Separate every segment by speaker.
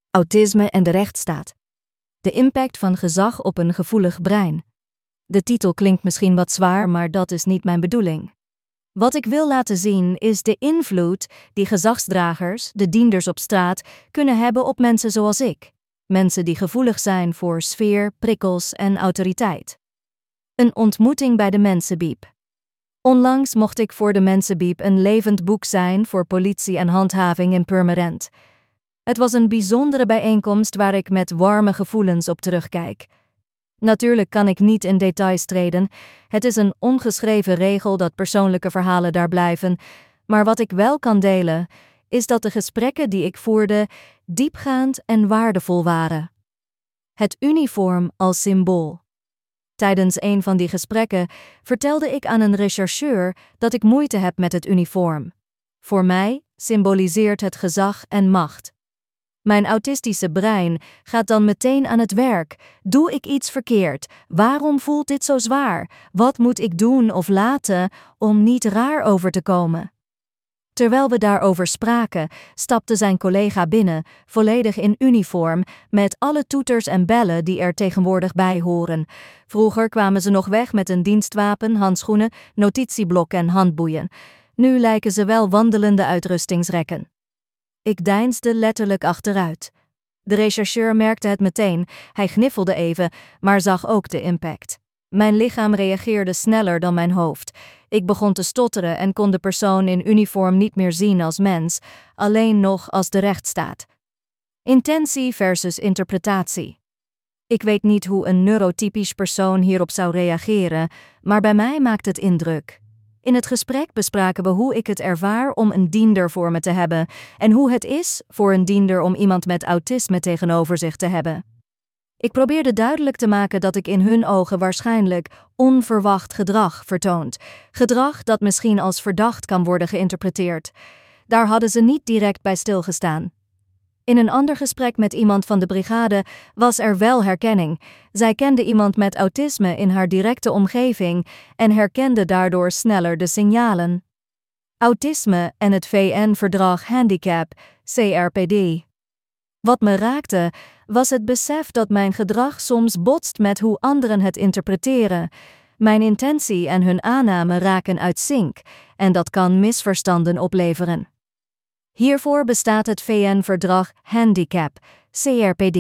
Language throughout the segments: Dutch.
Speaker 1: Autisme en de rechtsstaat. De impact van gezag op een gevoelig brein. De titel klinkt misschien wat zwaar, maar dat is niet mijn bedoeling. Wat ik wil laten zien is de invloed die gezagsdragers, de dienders op straat, kunnen hebben op mensen zoals ik. Mensen die gevoelig zijn voor sfeer, prikkels en autoriteit. Een ontmoeting bij de Mensenbiep. Onlangs mocht ik voor de Mensenbiep een levend boek zijn voor politie en handhaving in Purmerend. Het was een bijzondere bijeenkomst waar ik met warme gevoelens op terugkijk. Natuurlijk kan ik niet in details treden, het is een ongeschreven regel dat persoonlijke verhalen daar blijven, maar wat ik wel kan delen, is dat de gesprekken die ik voerde diepgaand en waardevol waren. Het uniform als symbool. Tijdens een van die gesprekken vertelde ik aan een rechercheur dat ik moeite heb met het uniform. Voor mij symboliseert het gezag en macht. Mijn autistische brein gaat dan meteen aan het werk. Doe ik iets verkeerd? Waarom voelt dit zo zwaar? Wat moet ik doen of laten om niet raar over te komen? Terwijl we daarover spraken, stapte zijn collega binnen, volledig in uniform, met alle toeters en bellen die er tegenwoordig bij horen. Vroeger kwamen ze nog weg met een dienstwapen, handschoenen, notitieblok en handboeien. Nu lijken ze wel wandelende uitrustingsrekken. Ik deinsde letterlijk achteruit. De rechercheur merkte het meteen, hij gniffelde even, maar zag ook de impact. Mijn lichaam reageerde sneller dan mijn hoofd. Ik begon te stotteren en kon de persoon in uniform niet meer zien als mens, alleen nog als de rechtsstaat. Intentie versus interpretatie. Ik weet niet hoe een neurotypisch persoon hierop zou reageren, maar bij mij maakt het indruk. In het gesprek bespraken we hoe ik het ervaar om een diender voor me te hebben en hoe het is voor een diender om iemand met autisme tegenover zich te hebben. Ik probeerde duidelijk te maken dat ik in hun ogen waarschijnlijk onverwacht gedrag vertoont. Gedrag dat misschien als verdacht kan worden geïnterpreteerd. Daar hadden ze niet direct bij stilgestaan. In een ander gesprek met iemand van de brigade was er wel herkenning. Zij kende iemand met autisme in haar directe omgeving en herkende daardoor sneller de signalen. Autisme en het VN-verdrag Handicap, CRPD. Wat me raakte, was het besef dat mijn gedrag soms botst met hoe anderen het interpreteren. Mijn intentie en hun aanname raken uit sync en dat kan misverstanden opleveren. Hiervoor bestaat het VN-verdrag Handicap, CRPD.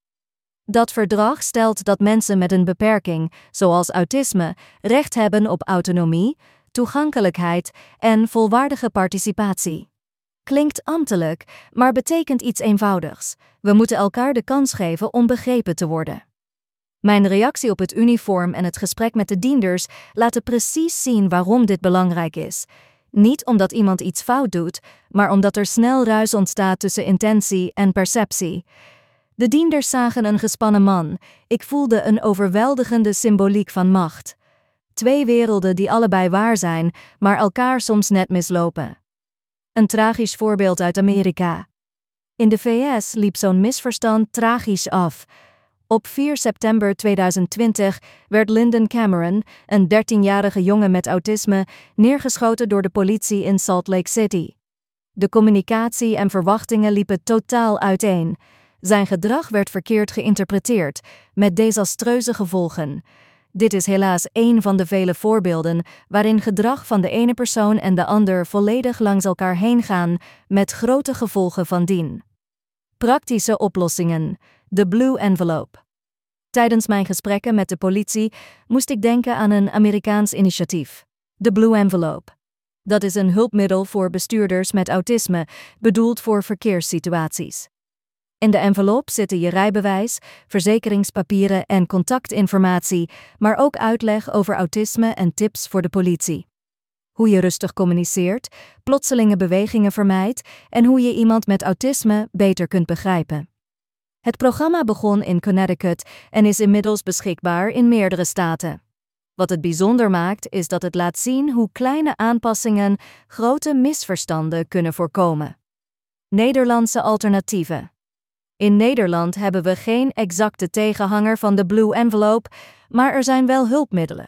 Speaker 1: Dat verdrag stelt dat mensen met een beperking, zoals autisme, recht hebben op autonomie, toegankelijkheid en volwaardige participatie. Klinkt ambtelijk, maar betekent iets eenvoudigs. We moeten elkaar de kans geven om begrepen te worden. Mijn reactie op het uniform en het gesprek met de dienders laten precies zien waarom dit belangrijk is. Niet omdat iemand iets fout doet, maar omdat er snel ruis ontstaat tussen intentie en perceptie. De dienders zagen een gespannen man. Ik voelde een overweldigende symboliek van macht. Twee werelden die allebei waar zijn, maar elkaar soms net mislopen. Een tragisch voorbeeld uit Amerika. In de VS liep zo'n misverstand tragisch af. Op 4 september 2020 werd Lyndon Cameron, een 13-jarige jongen met autisme, neergeschoten door de politie in Salt Lake City. De communicatie en verwachtingen liepen totaal uiteen. Zijn gedrag werd verkeerd geïnterpreteerd, met desastreuze gevolgen. Dit is helaas één van de vele voorbeelden waarin gedrag van de ene persoon en de ander volledig langs elkaar heen gaan, met grote gevolgen van dien. Praktische oplossingen. De Blue Envelope. Tijdens mijn gesprekken met de politie moest ik denken aan een Amerikaans initiatief. De Blue Envelope. Dat is een hulpmiddel voor bestuurders met autisme, bedoeld voor verkeerssituaties. In de envelop zitten je rijbewijs, verzekeringspapieren en contactinformatie, maar ook uitleg over autisme en tips voor de politie. Hoe je rustig communiceert, plotselinge bewegingen vermijdt en hoe je iemand met autisme beter kunt begrijpen. Het programma begon in Connecticut en is inmiddels beschikbaar in meerdere staten. Wat het bijzonder maakt, is dat het laat zien hoe kleine aanpassingen grote misverstanden kunnen voorkomen. Nederlandse alternatieven. In Nederland hebben we geen exacte tegenhanger van de Blue Envelope, maar er zijn wel hulpmiddelen.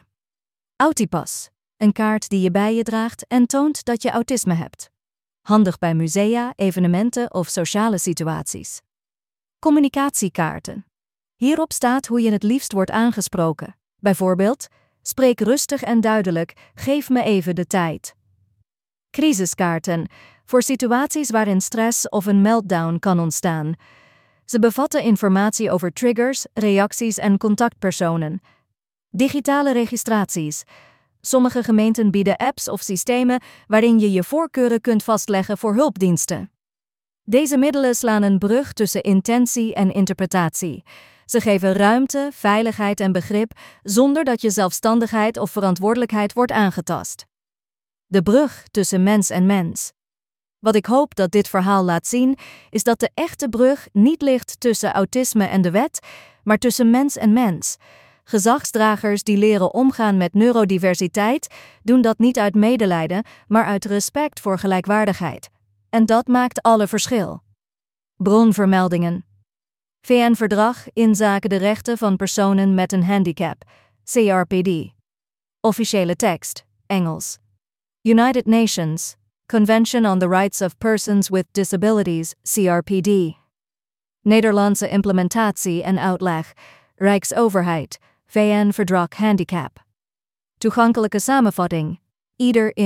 Speaker 1: Autipas, een kaart die je bij je draagt en toont dat je autisme hebt. Handig bij musea, evenementen of sociale situaties. Communicatiekaarten. Hierop staat hoe je het liefst wordt aangesproken. Bijvoorbeeld, spreek rustig en duidelijk, geef me even de tijd. Crisiskaarten, voor situaties waarin stress of een meltdown kan ontstaan. Ze bevatten informatie over triggers, reacties en contactpersonen. Digitale registraties. Sommige gemeenten bieden apps of systemen waarin je je voorkeuren kunt vastleggen voor hulpdiensten. Deze middelen slaan een brug tussen intentie en interpretatie. Ze geven ruimte, veiligheid en begrip zonder dat je zelfstandigheid of verantwoordelijkheid wordt aangetast. De brug tussen mens en mens. Wat ik hoop dat dit verhaal laat zien, is dat de echte brug niet ligt tussen autisme en de wet, maar tussen mens en mens. Gezagsdragers die leren omgaan met neurodiversiteit, doen dat niet uit medelijden, maar uit respect voor gelijkwaardigheid. En dat maakt alle verschil. Bronvermeldingen. VN-verdrag inzake de rechten van personen met een handicap, CRPD. Officiële tekst, Engels. United Nations, Convention on the Rights of Persons with Disabilities, CRPD. Nederlandse implementatie en uitleg, Rijksoverheid, VN-verdrag handicap. Toegankelijke samenvatting, ieder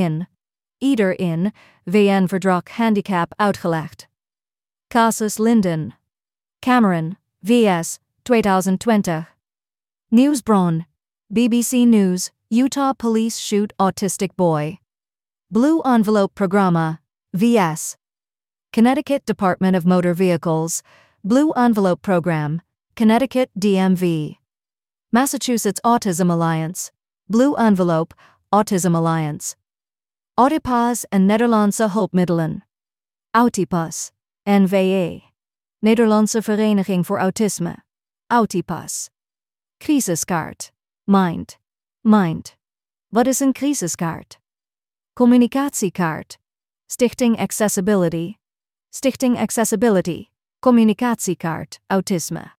Speaker 1: in, VN-verdrag handicap uitgelegd. Casus Linden. Cameron, VS, 2020. Nieuwsbron, BBC News, Utah Police Shoot Autistic Boy. Blue Envelope Programma, VS. Connecticut Department of Motor Vehicles, Blue Envelope Program, Connecticut DMV. Massachusetts Autism Alliance, Blue Envelope, Autism Alliance. Autipas en Nederlandse hulpmiddelen. Autipas, NVA. Nederlandse Vereniging voor Autisme. Autipas. Crisiskaart. Mind. Wat is een crisiskaart? Communicatiekaart. Stichting Accessibility. Communicatiekaart, autisme.